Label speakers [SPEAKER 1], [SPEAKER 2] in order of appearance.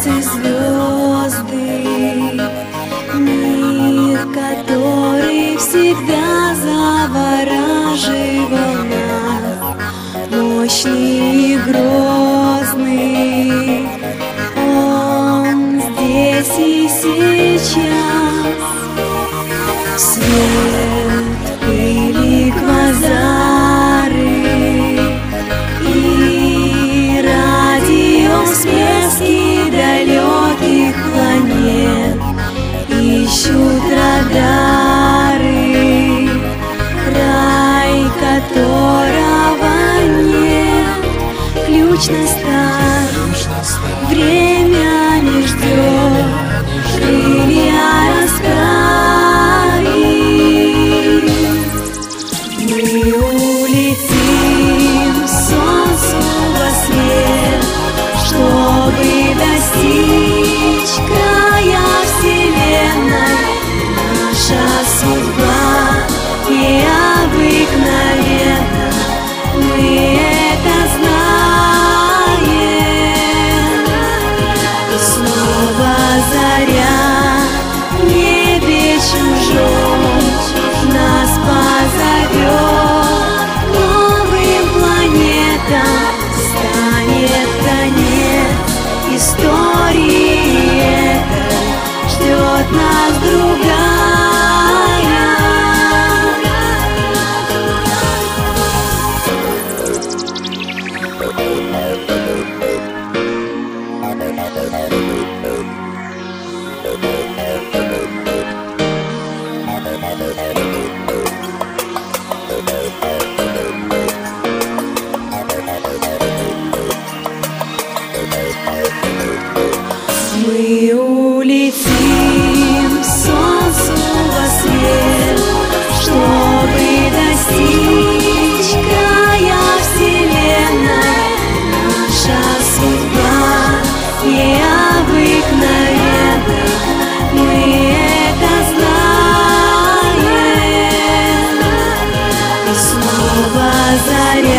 [SPEAKER 1] и звезды, мир, который всегда завораживал нас, мощный и грозный, он здесь и сейчас. Свет, пыли, квазары и радиосмески далеких планет ищут радары, рай которого нет. Ключ на старт, время не ждет, крылья расправит. Мы улетим солнцу во свет, чтобы достичь края вселенной. Наша судьба необыкновенна, мы это знаем. И снова заря в небе чужом нас позовет к новым планетам. Станет конец истории этой, ждет нас другая. Мы улетим солнцу во свет, чтобы достичь края вселенной. Наша судьба необыкновенна, мы это знаем. И снова заря